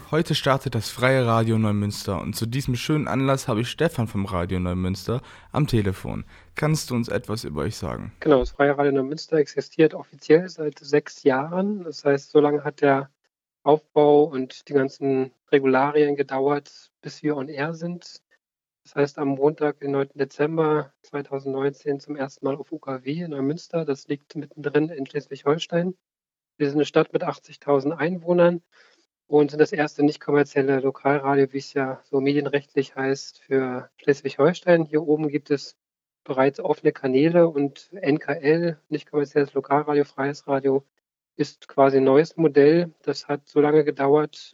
Heute startet das Freie Radio Neumünster und zu diesem schönen Anlass habe ich Stefan vom Radio Neumünster am Telefon. Kannst du uns etwas über euch sagen? Genau, das Freie Radio Neumünster existiert offiziell seit 6 Jahren. Das heißt, so lange hat der Aufbau und die ganzen Regularien gedauert, bis wir on air sind. Das heißt, am Montag, den 9. Dezember 2019 zum ersten Mal auf UKW in Neumünster. Das liegt mittendrin in Schleswig-Holstein. Wir sind eine Stadt mit 80.000 Einwohnern und sind das erste nicht kommerzielle Lokalradio, wie es ja so medienrechtlich heißt, für Schleswig-Holstein. Hier oben gibt es bereits offene Kanäle und NKL, nicht kommerzielles Lokalradio, freies Radio, ist quasi ein neues Modell. Das hat so lange gedauert,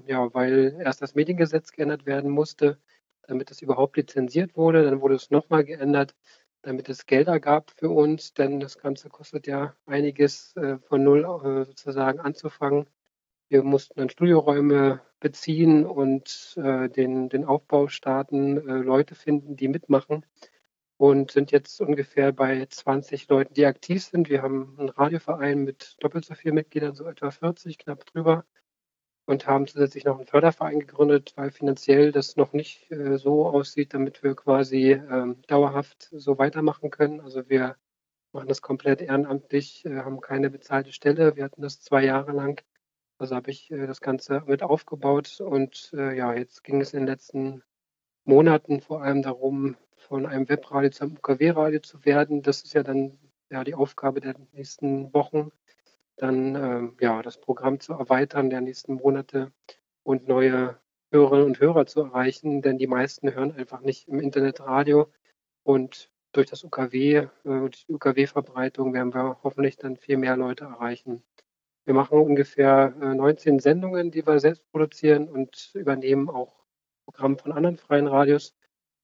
weil erst das Mediengesetz geändert werden musste, damit es überhaupt lizenziert wurde. Dann wurde es nochmal geändert, damit es Gelder gab für uns, denn das Ganze kostet ja einiges, von null sozusagen anzufangen. Wir mussten dann Studioräume beziehen und den Aufbau starten, Leute finden, die mitmachen und sind jetzt ungefähr bei 20 Leuten, die aktiv sind. Wir haben einen Radioverein mit doppelt so vielen Mitgliedern, so etwa 40, knapp drüber, und haben zusätzlich noch einen Förderverein gegründet, weil finanziell das noch nicht so aussieht, damit wir quasi dauerhaft so weitermachen können. Also wir machen das komplett ehrenamtlich, haben keine bezahlte Stelle. Wir hatten das 2 Jahre lang. Also habe ich das Ganze mit aufgebaut und jetzt ging es in den letzten Monaten vor allem darum, von einem Webradio zum UKW-Radio zu werden. Das ist ja dann die Aufgabe der nächsten Wochen, dann das Programm zu erweitern der nächsten Monate und neue Hörerinnen und Hörer zu erreichen, denn die meisten hören einfach nicht im Internet Radio. Und durch das UKW und die UKW-Verbreitung werden wir hoffentlich dann viel mehr Leute erreichen. Wir machen ungefähr 19 Sendungen, die wir selbst produzieren, und übernehmen auch Programme von anderen freien Radios.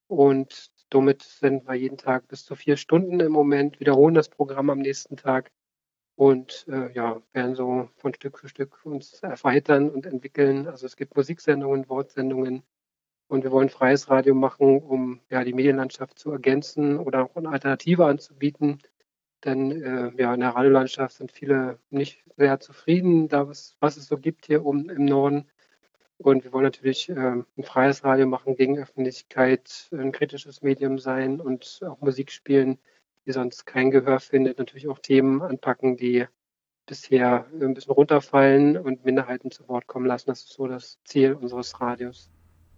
Und somit senden wir jeden Tag bis zu 4 Stunden im Moment, wiederholen das Programm am nächsten Tag und werden so von Stück für Stück uns erweitern und entwickeln. Also es gibt Musiksendungen, Wortsendungen, und wir wollen freies Radio machen, um die Medienlandschaft zu ergänzen oder auch eine Alternative anzubieten. Denn in der Radiolandschaft sind viele nicht sehr zufrieden, was es so gibt hier oben im Norden. Und wir wollen natürlich ein freies Radio machen, gegen Öffentlichkeit, ein kritisches Medium sein und auch Musik spielen, die sonst kein Gehör findet. Natürlich auch Themen anpacken, die bisher ein bisschen runterfallen und Minderheiten zu Wort kommen lassen. Das ist so das Ziel unseres Radios.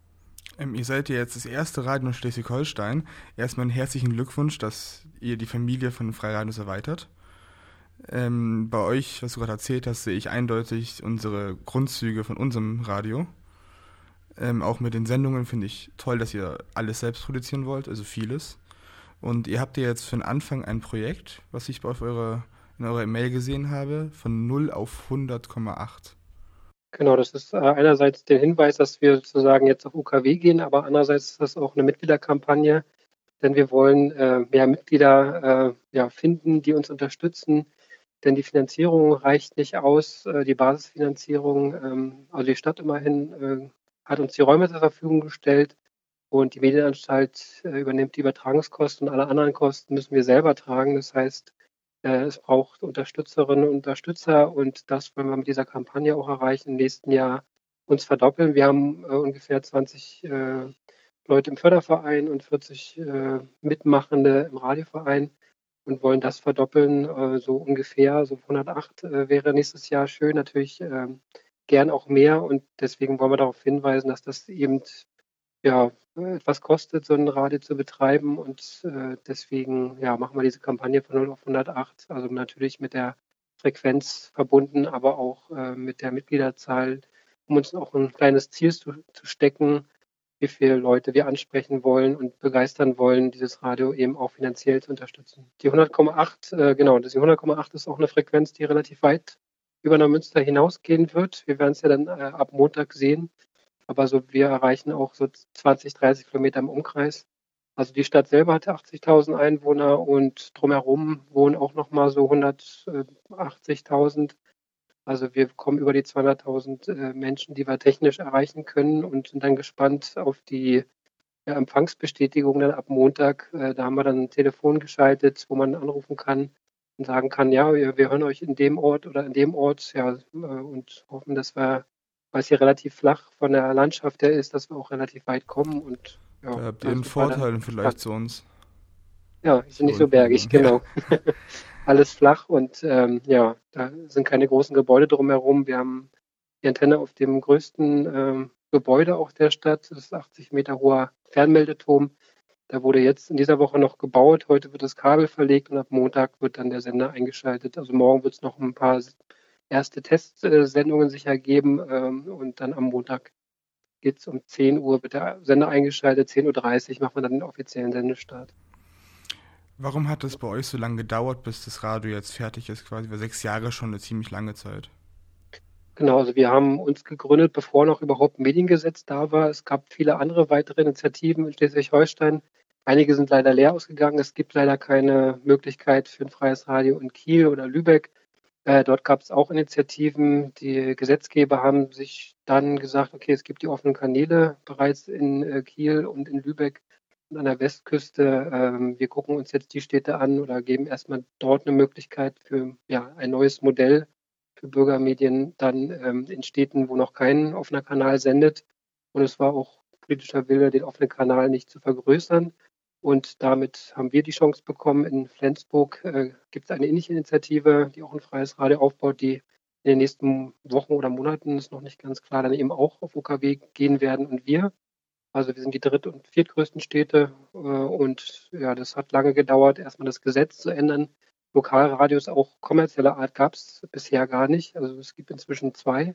Ihr seid ja jetzt das erste Radio in Schleswig-Holstein. Erstmal einen herzlichen Glückwunsch, dass ihr die Familie von den Freiradios erweitert. Bei euch, was du gerade erzählt hast, sehe ich eindeutig unsere Grundzüge von unserem Radio. Auch mit den Sendungen finde ich toll, dass ihr alles selbst produzieren wollt, also vieles. Und ihr habt ja jetzt für den Anfang ein Projekt, was ich in eurer E-Mail gesehen habe, von 0 auf 100,8. Genau, das ist einerseits der Hinweis, dass wir sozusagen jetzt auf UKW gehen, aber andererseits ist das auch eine Mitgliederkampagne, denn wir wollen mehr Mitglieder finden, die uns unterstützen, denn die Finanzierung reicht nicht aus, die Basisfinanzierung. Also die Stadt immerhin hat uns die Räume zur Verfügung gestellt und die Medienanstalt übernimmt die Übertragungskosten, und alle anderen Kosten müssen wir selber tragen. Das heißt, es braucht Unterstützerinnen und Unterstützer, und das wollen wir mit dieser Kampagne auch erreichen, im nächsten Jahr uns verdoppeln. Wir haben ungefähr 20 Leute im Förderverein und 40 Mitmachende im Radioverein und wollen das verdoppeln, so ungefähr. So 108 wäre nächstes Jahr schön, natürlich gern auch mehr, und deswegen wollen wir darauf hinweisen, dass das eben etwas kostet, so ein Radio zu betreiben, und deswegen machen wir diese Kampagne von 0 auf 108, also natürlich mit der Frequenz verbunden, aber auch mit der Mitgliederzahl, um uns auch ein kleines Ziel zu stecken, wie viele Leute wir ansprechen wollen und begeistern wollen, dieses Radio eben auch finanziell zu unterstützen. Die 100,8, die 100,8 ist auch eine Frequenz, die relativ weit über Neumünster hinausgehen wird. Wir werden es ja dann ab Montag sehen. Aber wir erreichen auch so 20, 30 Kilometer im Umkreis. Also die Stadt selber hat 80.000 Einwohner und drumherum wohnen auch nochmal so 180.000. Also wir kommen über die 200.000 Menschen, die wir technisch erreichen können, und sind dann gespannt auf die Empfangsbestätigung dann ab Montag. Da haben wir dann ein Telefon geschaltet, wo man anrufen kann und sagen kann, ja, wir hören euch in dem Ort oder in dem Ort, und hoffen, dass wir weil es hier relativ flach von der Landschaft her ist, dass wir auch relativ weit kommen und Da ja, habt ihr da einen sind wir Vorteil dann im gespannt. Vergleich zu uns. Ja, die sind Hier nicht so unten, wo wir bergig, wohnen. Ja. genau. Alles flach und ja, da sind keine großen Gebäude drumherum. Wir haben die Antenne auf dem größten Gebäude auch der Stadt. Das ist 80 Meter hoher Fernmeldeturm. Da wurde jetzt in dieser Woche noch gebaut. Heute wird das Kabel verlegt und ab Montag wird dann der Sender eingeschaltet. Also morgen wird es noch ein paar erste Testsendungen sicher geben und dann am Montag geht es um 10 Uhr, wird der Sender eingeschaltet. 10:30 Uhr machen wir dann den offiziellen Sendestart. Warum hat es bei euch so lange gedauert, bis das Radio jetzt fertig ist? Quasi, weil 6 Jahre schon eine ziemlich lange Zeit. Genau, also wir haben uns gegründet, bevor noch überhaupt ein Mediengesetz da war. Es gab viele andere weitere Initiativen in Schleswig-Holstein. Einige sind leider leer ausgegangen. Es gibt leider keine Möglichkeit für ein freies Radio in Kiel oder Lübeck. Dort gab es auch Initiativen. Die Gesetzgeber haben sich dann gesagt, okay, es gibt die offenen Kanäle bereits in Kiel und in Lübeck und an der Westküste. Wir gucken uns jetzt die Städte an oder geben erstmal dort eine Möglichkeit für ja, ein neues Modell für Bürgermedien dann in Städten, wo noch kein offener Kanal sendet. Und es war auch politischer Wille, den offenen Kanal nicht zu vergrößern. Und damit haben wir die Chance bekommen. In Flensburg gibt es eine ähnliche Initiative, die auch ein freies Radio aufbaut, die in den nächsten Wochen oder Monaten, ist noch nicht ganz klar, dann eben auch auf UKW gehen werden. Und wir, also wir sind die dritt- und viertgrößten Städte. Und ja, das hat lange gedauert, erstmal das Gesetz zu ändern. Lokalradios auch kommerzieller Art gab es bisher gar nicht. Also es gibt inzwischen zwei,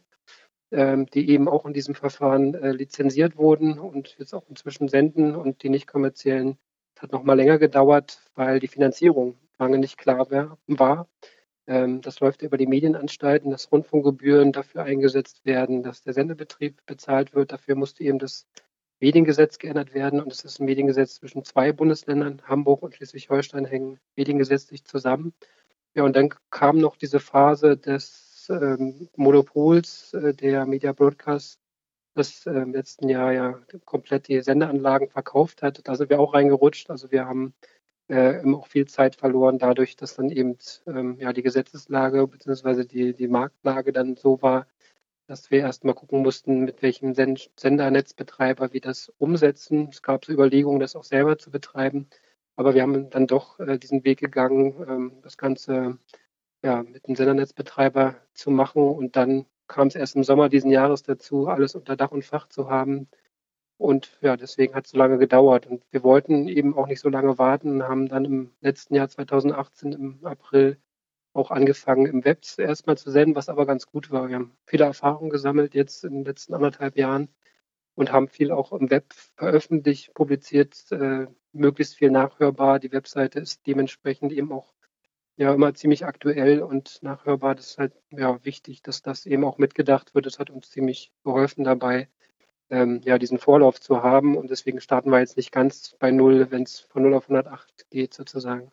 die eben auch in diesem Verfahren lizenziert wurden und jetzt auch inzwischen senden. Und die nicht kommerziellen, das hat noch mal länger gedauert, weil die Finanzierung lange nicht klar war. Das läuft über die Medienanstalten, dass Rundfunkgebühren dafür eingesetzt werden, dass der Sendebetrieb bezahlt wird. Dafür musste eben das Mediengesetz geändert werden. Und es ist ein Mediengesetz zwischen zwei Bundesländern, Hamburg und Schleswig-Holstein hängen mediengesetzlich zusammen. Ja, und dann kam noch diese Phase des Monopols der Media Broadcast, das im letzten Jahr ja komplett die Sendeanlagen verkauft hat. Da sind wir auch reingerutscht. Also wir haben immer auch viel Zeit verloren, dadurch, dass dann eben ja, die Gesetzeslage bzw. die Marktlage dann so war, dass wir erst mal gucken mussten, mit welchem Sendernetzbetreiber wir das umsetzen. Es gab so Überlegungen, das auch selber zu betreiben. Aber wir haben dann doch diesen Weg gegangen, das Ganze ja, mit dem Sendernetzbetreiber zu machen. Und dann kam es erst im Sommer diesen Jahres dazu, alles unter Dach und Fach zu haben. Und ja, deswegen hat es so lange gedauert. Und wir wollten eben auch nicht so lange warten, haben dann im letzten Jahr 2018 im April auch angefangen, im Web erstmal zu senden, was aber ganz gut war. Wir haben viele Erfahrungen gesammelt jetzt in den letzten 1,5 Jahren und haben viel auch im Web veröffentlicht, publiziert, möglichst viel nachhörbar. Die Webseite ist dementsprechend eben auch ja immer ziemlich aktuell und nachhörbar. Das ist halt ja wichtig, dass das eben auch mitgedacht wird. Das hat uns ziemlich geholfen dabei, ja, diesen Vorlauf zu haben. Und deswegen starten wir jetzt nicht ganz bei Null, wenn es von 0 auf 108 geht, sozusagen.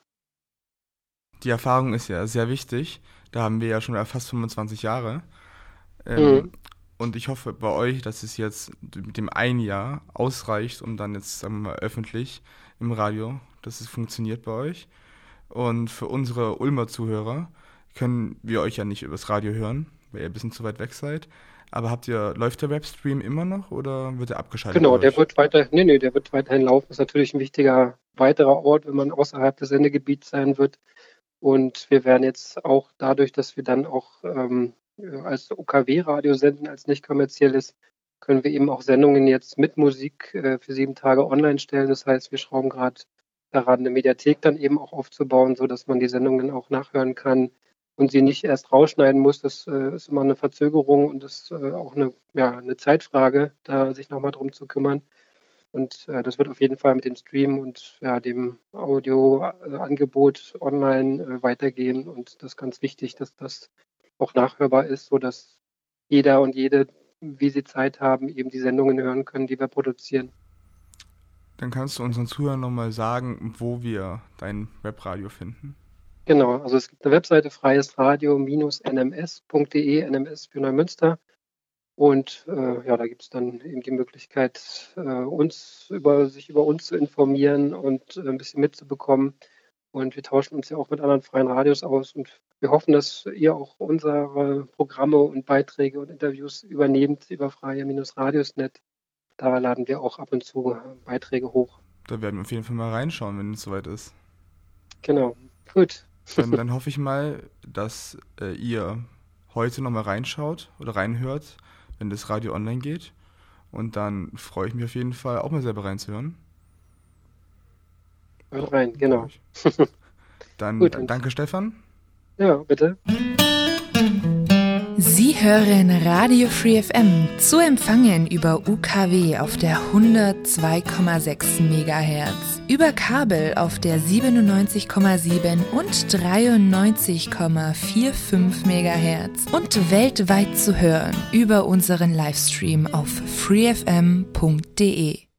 Die Erfahrung ist ja sehr wichtig. Da haben wir ja schon fast 25 Jahre. Mhm. Ähm, und ich hoffe bei euch, dass es jetzt mit dem ein Jahr ausreicht, um dann jetzt, sagen wir mal, öffentlich im Radio, dass es funktioniert bei euch. Und für unsere Ulmer Zuhörer können wir euch ja nicht übers Radio hören, weil ihr ein bisschen zu weit weg seid. Aber läuft der Webstream immer noch oder wird er abgeschaltet bei Genau, der euch? wird der wird weiterhin laufen. Ist natürlich ein wichtiger weiterer Ort, wenn man außerhalb des Sendegebiets sein wird. Und wir werden jetzt auch dadurch, dass wir dann auch als UKW-Radio senden, als nicht kommerzielles, können wir eben auch Sendungen jetzt mit Musik für 7 Tage online stellen. Das heißt, wir schrauben gerade daran, eine Mediathek dann eben auch aufzubauen, sodass man die Sendungen auch nachhören kann und sie nicht erst rausschneiden muss. Das ist immer eine Verzögerung und das ist auch eine Zeitfrage, da sich nochmal drum zu kümmern. Und das wird auf jeden Fall mit dem Stream und ja, dem Audioangebot online weitergehen. Und das ist ganz wichtig, dass das auch nachhörbar ist, sodass jeder und jede, wie sie Zeit haben, eben die Sendungen hören können, die wir produzieren. Dann kannst du unseren Zuhörern nochmal sagen, wo wir dein Webradio finden. Genau, also es gibt eine Webseite freiesradio-nms.de, NMS für Neumünster. Und ja, da gibt es dann eben die Möglichkeit, sich über uns zu informieren und ein bisschen mitzubekommen. Und wir tauschen uns ja auch mit anderen freien Radios aus und wir hoffen, dass ihr auch unsere Programme und Beiträge und Interviews übernehmt über freie-radios.net. Da laden wir auch ab und zu Beiträge hoch. Da werden wir auf jeden Fall mal reinschauen, wenn es soweit ist. Genau, gut. Dann hoffe ich mal, dass ihr heute nochmal reinschaut oder reinhört, wenn das Radio online geht. Und dann freue ich mich auf jeden Fall, auch mal selber reinzuhören. Hört rein, genau. Dann Gut, danke, Stefan. Ja, bitte. Sie hören Radio Free FM, zu empfangen über UKW auf der 102,6 MHz, über Kabel auf der 97,7 und 93,45 MHz und weltweit zu hören über unseren Livestream auf freefm.de.